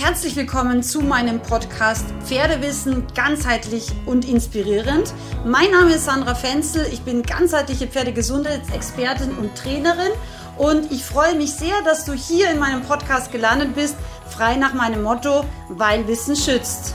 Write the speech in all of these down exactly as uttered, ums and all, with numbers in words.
Herzlich willkommen zu meinem Podcast Pferdewissen ganzheitlich und inspirierend. Mein Name ist Sandra Fenzel, ich bin ganzheitliche Pferdegesundheitsexpertin und Trainerin und ich freue mich sehr, dass du hier in meinem Podcast gelandet bist, frei nach meinem Motto, weil Wissen schützt.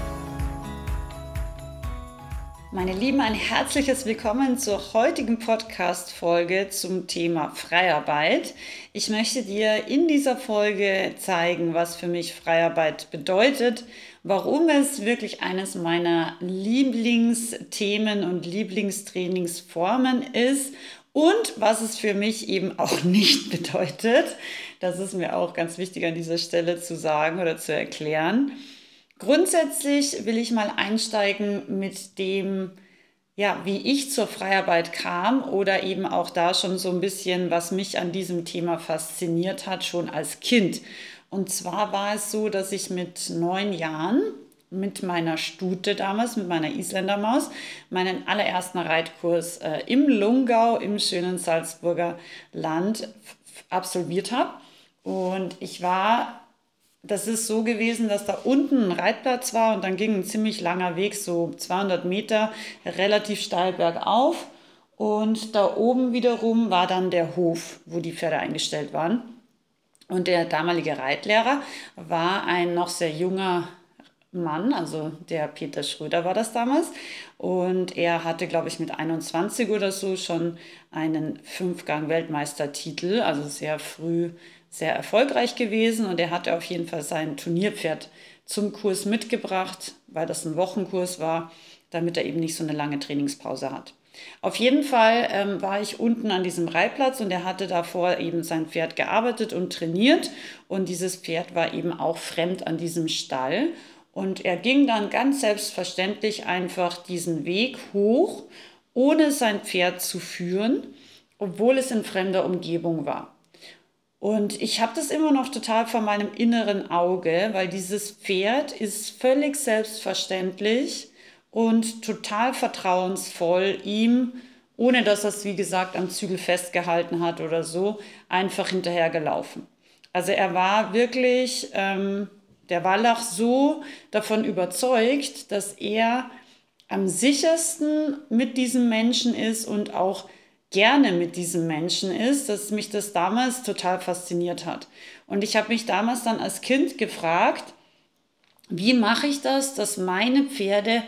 Meine Lieben, ein herzliches Willkommen zur heutigen Podcast-Folge zum Thema Freiarbeit. Ich möchte dir in dieser Folge zeigen, was für mich Freiarbeit bedeutet, warum es wirklich eines meiner Lieblingsthemen und Lieblingstrainingsformen ist und was es für mich eben auch nicht bedeutet. Das ist mir auch ganz wichtig an dieser Stelle zu sagen oder zu erklären. Grundsätzlich will ich mal einsteigen mit dem, ja, wie ich zur Freiarbeit kam oder eben auch da schon so ein bisschen, was mich an diesem Thema fasziniert hat, schon als Kind. Und zwar war es so, dass ich mit neun Jahren mit meiner Stute damals, mit meiner Isländermaus, meinen allerersten Reitkurs äh, im Lungau, im schönen Salzburger Land f- absolviert habe. Und ich war... Das ist so gewesen, dass da unten ein Reitplatz war und dann ging ein ziemlich langer Weg, so zweihundert Meter, relativ steil bergauf. Und da oben wiederum war dann der Hof, wo die Pferde eingestellt waren. Und der damalige Reitlehrer war ein noch sehr junger Mann, also der Peter Schröder war das damals. Und er hatte, glaube ich, mit einundzwanzig oder so schon einen Fünfgang-Weltmeistertitel, also sehr früh sehr erfolgreich gewesen. Und er hatte auf jeden Fall sein Turnierpferd zum Kurs mitgebracht, weil das ein Wochenkurs war, damit er eben nicht so eine lange Trainingspause hat. Auf jeden Fall ähm, war ich unten an diesem Reitplatz und er hatte davor eben sein Pferd gearbeitet und trainiert. Und dieses Pferd war eben auch fremd an diesem Stall. Und er ging dann ganz selbstverständlich einfach diesen Weg hoch, ohne sein Pferd zu führen, obwohl es in fremder Umgebung war. Und ich habe das immer noch total vor meinem inneren Auge, weil dieses Pferd ist völlig selbstverständlich und total vertrauensvoll ihm, ohne dass er es, wie gesagt, am Zügel festgehalten hat oder so, einfach hinterhergelaufen. Also er war wirklich, ähm, der Wallach, so davon überzeugt, dass er am sichersten mit diesem Menschen ist und auch gerne mit diesem Menschen ist, dass mich das damals total fasziniert hat. Und ich habe mich damals dann als Kind gefragt, wie mache ich das, dass meine Pferde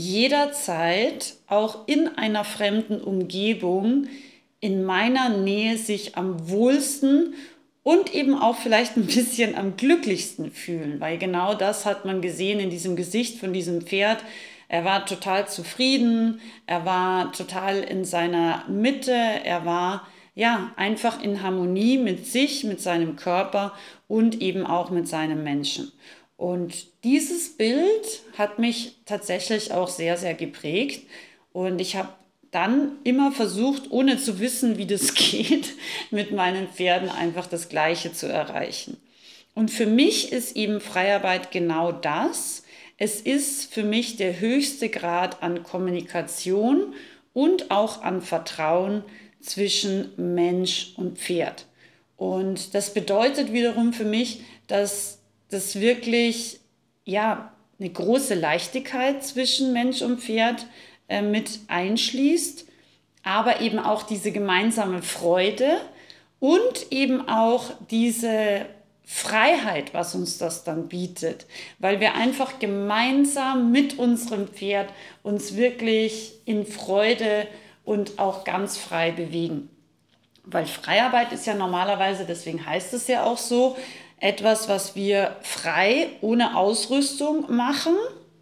jederzeit auch in einer fremden Umgebung in meiner Nähe sich am wohlsten und eben auch vielleicht ein bisschen am glücklichsten fühlen, weil genau das hat man gesehen in diesem Gesicht von diesem Pferd. Er war total zufrieden, er war total in seiner Mitte, er war ja einfach in Harmonie mit sich, mit seinem Körper und eben auch mit seinem Menschen. Und dieses Bild hat mich tatsächlich auch sehr, sehr geprägt. Und ich habe dann immer versucht, ohne zu wissen, wie das geht, mit meinen Pferden einfach das Gleiche zu erreichen. Und für mich ist eben Freiarbeit genau das. Es ist für mich der höchste Grad an Kommunikation und auch an Vertrauen zwischen Mensch und Pferd. Und das bedeutet wiederum für mich, dass das wirklich ja, eine große Leichtigkeit zwischen Mensch und Pferd äh, mit einschließt, aber eben auch diese gemeinsame Freude und eben auch diese Freiheit, was uns das dann bietet, weil wir einfach gemeinsam mit unserem Pferd uns wirklich in Freude und auch ganz frei bewegen. Weil Freiarbeit ist ja normalerweise, deswegen heißt es ja auch so, etwas, was wir frei, ohne Ausrüstung machen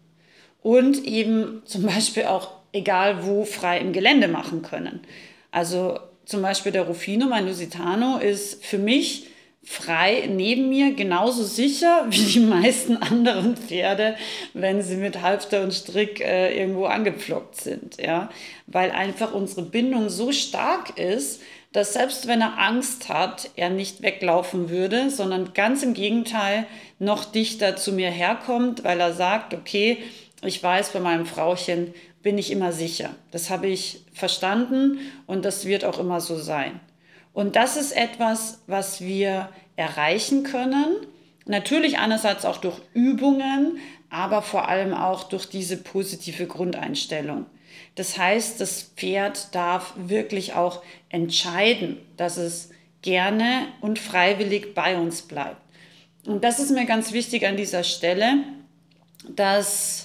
und eben zum Beispiel auch egal wo frei im Gelände machen können. Also zum Beispiel der Rufino, mein Lusitano, ist für mich frei neben mir genauso sicher wie die meisten anderen Pferde, wenn sie mit Halfter und Strick äh, irgendwo angepflockt sind. Ja? Weil einfach unsere Bindung so stark ist, dass selbst wenn er Angst hat, er nicht weglaufen würde, sondern ganz im Gegenteil noch dichter zu mir herkommt, weil er sagt, okay, ich weiß, bei meinem Frauchen bin ich immer sicher. Das habe ich verstanden und das wird auch immer so sein. Und das ist etwas, was wir erreichen können, Natürlich einerseits auch durch Übungen, aber vor allem auch durch diese positive Grundeinstellung. Das heißt, das Pferd darf wirklich auch entscheiden, dass es gerne und freiwillig bei uns bleibt. Und das ist mir ganz wichtig an dieser Stelle, dass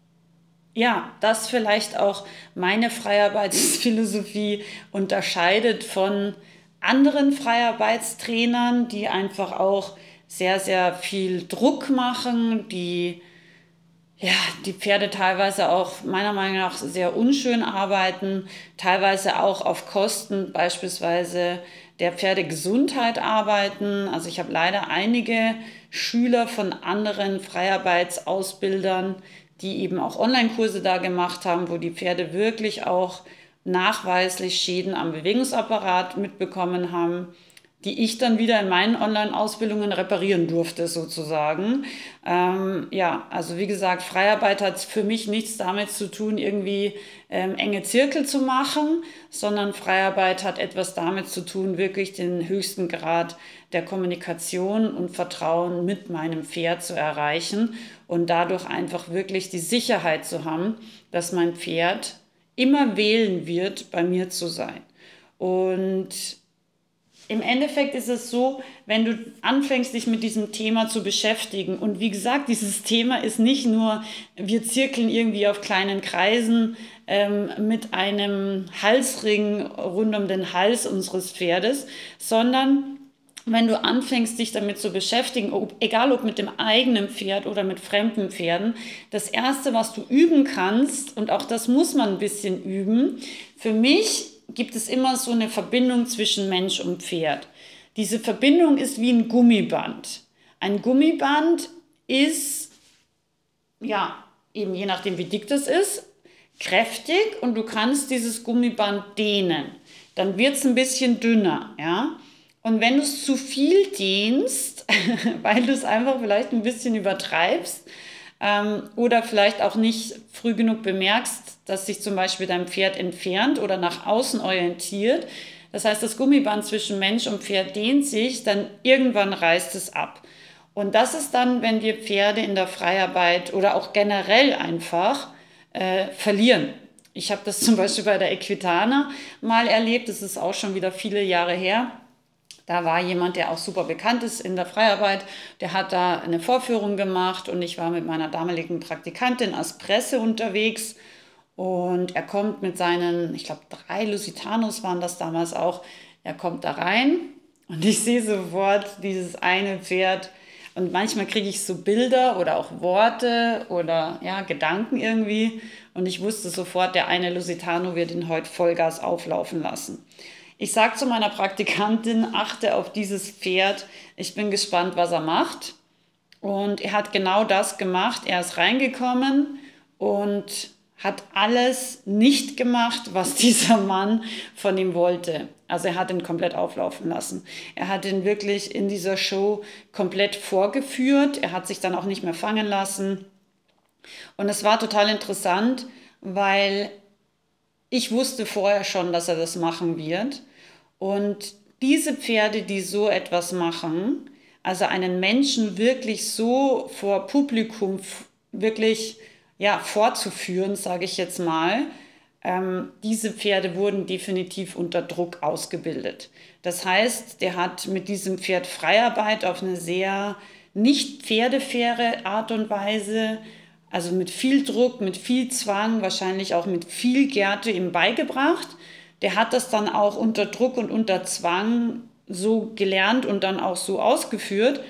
ja, das vielleicht auch meine Freiarbeitsphilosophie unterscheidet von anderen Freiarbeitstrainern, die einfach auch sehr, sehr viel Druck machen, die ja, die Pferde teilweise auch meiner Meinung nach sehr unschön arbeiten, teilweise auch auf Kosten beispielsweise der Pferdegesundheit arbeiten. Also ich habe leider einige Schüler von anderen Freiarbeitsausbildern, die eben auch Online-Kurse da gemacht haben, wo die Pferde wirklich auch nachweislich Schäden am Bewegungsapparat mitbekommen haben, die ich dann wieder in meinen Online-Ausbildungen reparieren durfte, sozusagen. Ähm, ja, also wie gesagt, Freiarbeit hat für mich nichts damit zu tun, irgendwie ähm, enge Zirkel zu machen, sondern Freiarbeit hat etwas damit zu tun, wirklich den höchsten Grad der Kommunikation und Vertrauen mit meinem Pferd zu erreichen und dadurch einfach wirklich die Sicherheit zu haben, dass mein Pferd immer wählen wird, bei mir zu sein. Und im Endeffekt ist es so, wenn du anfängst, dich mit diesem Thema zu beschäftigen, und wie gesagt, dieses Thema ist nicht nur, wir zirkeln irgendwie auf kleinen Kreisen ähm, mit einem Halsring rund um den Hals unseres Pferdes, sondern wenn du anfängst, dich damit zu beschäftigen, ob, egal ob mit dem eigenen Pferd oder mit fremden Pferden, das Erste, was du üben kannst, und auch das muss man ein bisschen üben, für mich gibt es immer so eine Verbindung zwischen Mensch und Pferd. Diese Verbindung ist wie ein Gummiband. Ein Gummiband ist, ja, eben je nachdem wie dick das ist, kräftig, und du kannst dieses Gummiband dehnen. Dann wird es ein bisschen dünner, ja. Und wenn du es zu viel dehnst, weil du es einfach vielleicht ein bisschen übertreibst, ähm, oder vielleicht auch nicht früh genug bemerkst, dass sich zum Beispiel dein Pferd entfernt oder nach außen orientiert. Das heißt, das Gummiband zwischen Mensch und Pferd dehnt sich, dann irgendwann reißt es ab. Und das ist dann, wenn wir Pferde in der Freiarbeit oder auch generell einfach äh, verlieren. Ich habe das zum Beispiel bei der Equitana mal erlebt, das ist auch schon wieder viele Jahre her. Da war jemand, der auch super bekannt ist in der Freiarbeit, der hat da eine Vorführung gemacht und ich war mit meiner damaligen Praktikantin als Presse unterwegs und er kommt mit seinen, ich glaube drei Lusitanos waren das damals auch, er kommt da rein und ich sehe sofort dieses eine Pferd und manchmal kriege ich so Bilder oder auch Worte oder ja, Gedanken irgendwie und ich wusste sofort, der eine Lusitano wird ihn heute Vollgas auflaufen lassen. Ich sage zu meiner Praktikantin, achte auf dieses Pferd, ich bin gespannt, was er macht. Und er hat genau das gemacht, er ist reingekommen und hat alles nicht gemacht, was dieser Mann von ihm wollte. Also er hat ihn komplett auflaufen lassen. Er hat ihn wirklich in dieser Show komplett vorgeführt, er hat sich dann auch nicht mehr fangen lassen. Und es war total interessant, weil ich wusste vorher schon, dass er das machen wird. Und diese Pferde, die so etwas machen, also einen Menschen wirklich so vor Publikum wirklich ja, vorzuführen, sage ich jetzt mal, ähm, diese Pferde wurden definitiv unter Druck ausgebildet. Das heißt, der hat mit diesem Pferd Freiarbeit auf eine sehr nicht pferdefaire Art und Weise, also mit viel Druck, mit viel Zwang, wahrscheinlich auch mit viel Gerte ihm beigebracht. Der hat das dann auch unter Druck und unter Zwang so gelernt und dann auch so ausgeführt.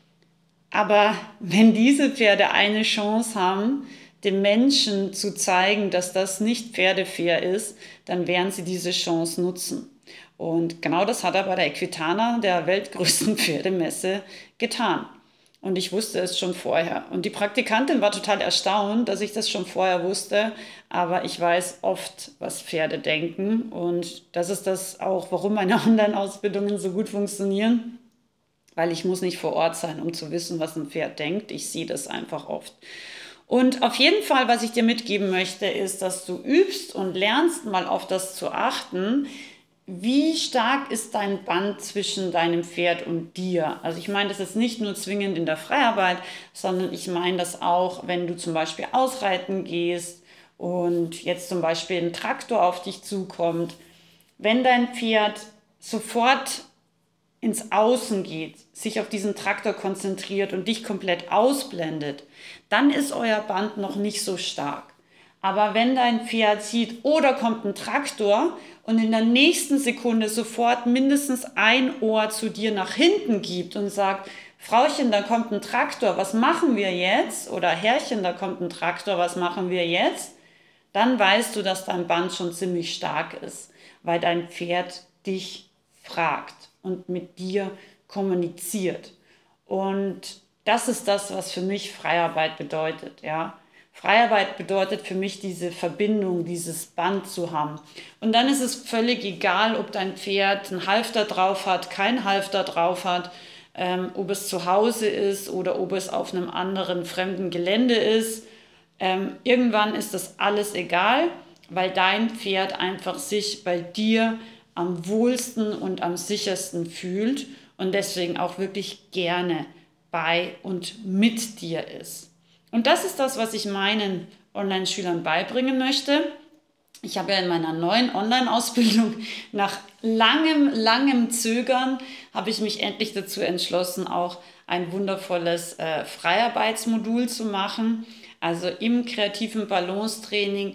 Aber wenn diese Pferde eine Chance haben, dem Menschen zu zeigen, dass das nicht pferdefair ist, dann werden sie diese Chance nutzen. Und genau das hat er bei der Equitana, der weltgrößten Pferdemesse, getan. Und ich wusste es schon vorher. Und die Praktikantin war total erstaunt, dass ich das schon vorher wusste. Aber ich weiß oft, was Pferde denken. Und das ist das auch, warum meine Online-Ausbildungen so gut funktionieren. Weil ich muss nicht vor Ort sein, um zu wissen, was ein Pferd denkt. Ich sehe das einfach oft. Und auf jeden Fall, was ich dir mitgeben möchte, ist, dass du übst und lernst, mal auf das zu achten, wie stark ist dein Band zwischen deinem Pferd und dir? Also ich meine das ist nicht nur zwingend in der Freiarbeit, sondern ich meine das auch, wenn du zum Beispiel ausreiten gehst und jetzt zum Beispiel ein Traktor auf dich zukommt. Wenn dein Pferd sofort ins Außen geht, sich auf diesen Traktor konzentriert und dich komplett ausblendet, dann ist euer Band noch nicht so stark. Aber wenn dein Pferd sieht, oh, da kommt ein Traktor und in der nächsten Sekunde sofort mindestens ein Ohr zu dir nach hinten gibt und sagt, Frauchen, da kommt ein Traktor, was machen wir jetzt? Oder Herrchen, da kommt ein Traktor, was machen wir jetzt? Dann weißt du, dass dein Band schon ziemlich stark ist, weil dein Pferd dich fragt und mit dir kommuniziert. Und das ist das, was für mich Freiarbeit bedeutet, ja. Freiarbeit bedeutet für mich diese Verbindung, dieses Band zu haben. Und dann ist es völlig egal, ob dein Pferd einen Halfter drauf hat, keinen Halfter drauf hat, ähm, ob es zu Hause ist oder ob es auf einem anderen fremden Gelände ist. Ähm, irgendwann ist das alles egal, weil dein Pferd einfach sich bei dir am wohlsten und am sichersten fühlt und deswegen auch wirklich gerne bei und mit dir ist. Und das ist das, was ich meinen Online-Schülern beibringen möchte. Ich habe ja in meiner neuen Online-Ausbildung nach langem, langem Zögern habe ich mich endlich dazu entschlossen, auch ein wundervolles äh, Freiarbeitsmodul zu machen. Also im kreativen Balancetraining,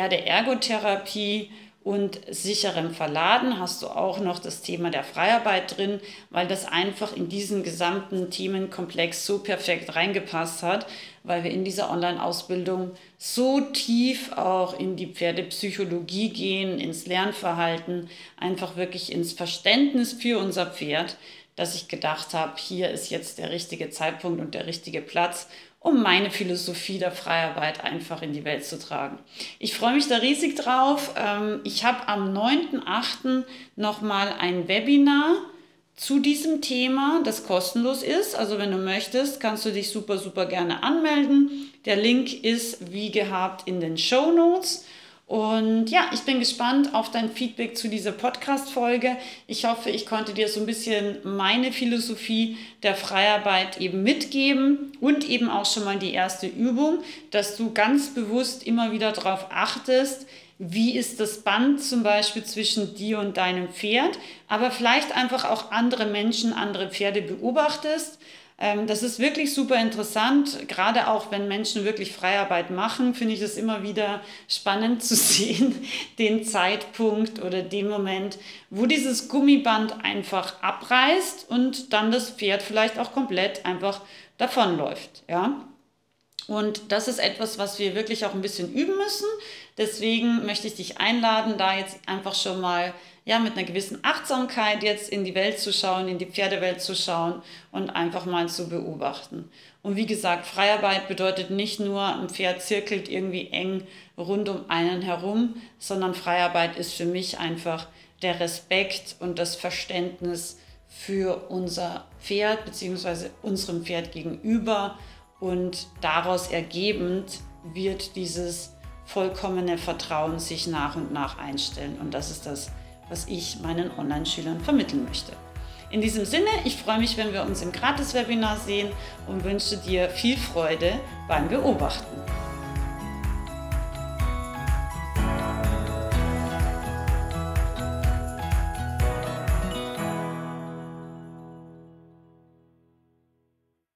Pferde-Ergotherapie und sicherem Verladen hast du auch noch das Thema der Freiarbeit drin, weil das einfach in diesen gesamten Themenkomplex so perfekt reingepasst hat, weil wir in dieser Online-Ausbildung so tief auch in die Pferdepsychologie gehen, ins Lernverhalten, einfach wirklich ins Verständnis für unser Pferd, dass ich gedacht habe, hier ist jetzt der richtige Zeitpunkt und der richtige Platz, um meine Philosophie der Freiarbeit einfach in die Welt zu tragen. Ich freue mich da riesig drauf. Ich habe am neunten achten nochmal ein Webinar zu diesem Thema, das kostenlos ist. Also wenn du möchtest, kannst du dich super, super gerne anmelden. Der Link ist wie gehabt in den Shownotes. Und ja, ich bin gespannt auf dein Feedback zu dieser Podcast-Folge. Ich hoffe, ich konnte dir so ein bisschen meine Philosophie der Freiarbeit eben mitgeben und eben auch schon mal die erste Übung, dass du ganz bewusst immer wieder darauf achtest, wie ist das Band zum Beispiel zwischen dir und deinem Pferd, aber vielleicht einfach auch andere Menschen, andere Pferde beobachtest. Das ist wirklich super interessant, gerade auch wenn Menschen wirklich Freiarbeit machen, finde ich es immer wieder spannend zu sehen, den Zeitpunkt oder den Moment, wo dieses Gummiband einfach abreißt und dann das Pferd vielleicht auch komplett einfach davonläuft, ja. Und das ist etwas, was wir wirklich auch ein bisschen üben müssen. Deswegen möchte ich dich einladen, da jetzt einfach schon mal ja, mit einer gewissen Achtsamkeit jetzt in die Welt zu schauen, in die Pferdewelt zu schauen und einfach mal zu beobachten. Und wie gesagt, Freiarbeit bedeutet nicht nur, ein Pferd zirkelt irgendwie eng rund um einen herum, sondern Freiarbeit ist für mich einfach der Respekt und das Verständnis für unser Pferd bzw. unserem Pferd gegenüber. Und daraus ergebend wird dieses vollkommene Vertrauen sich nach und nach einstellen. Und das ist das, was ich meinen Online-Schülern vermitteln möchte. In diesem Sinne, ich freue mich, wenn wir uns im Gratis-Webinar sehen und wünsche dir viel Freude beim Beobachten.